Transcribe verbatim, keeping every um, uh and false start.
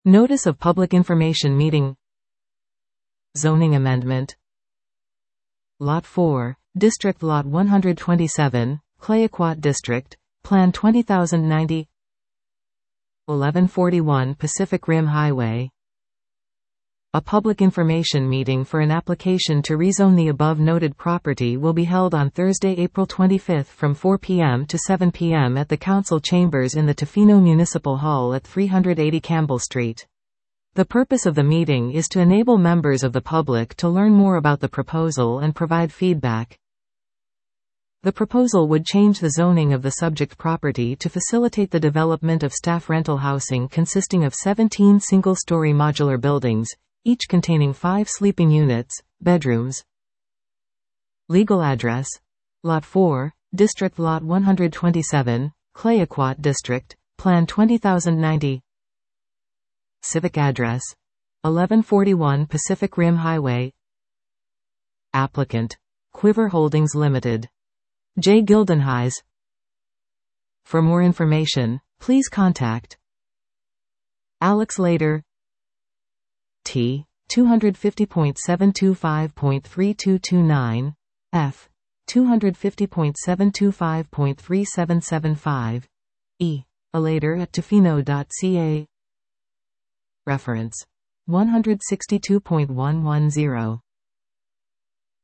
Notice of Public Information Meeting. Zoning Amendment. Lot four, District Lot one hundred twenty-seven, Clayoquot District, Plan twenty thousand ninety. eleven forty-one Pacific Rim Highway. A public information meeting for an application to rezone the above-noted property will be held on Thursday, April twenty-fifth from four p m to seven p m at the Council Chambers in the Tofino Municipal Hall at three eighty Campbell Street. The purpose of the meeting is to enable members of the public to learn more about the proposal and provide feedback. The proposal would change the zoning of the subject property to facilitate the development of staff rental housing consisting of seventeen single-story modular buildings, each containing five sleeping units, bedrooms. Legal address. Lot four, District Lot one hundred twenty-seven, Clayoquot District, Plan twenty thousand ninety. Civic address. eleven forty-one Pacific Rim Highway. Applicant. Quiver Holdings Limited. J. Gildenheis. For more information, please contact Alex Later. T. two fifty point seven two five point three two two nine, F. two fifty point seven two five point three seven seven five, E. Alater at tofino dot c a. Reference. one sixty-two point one one zero.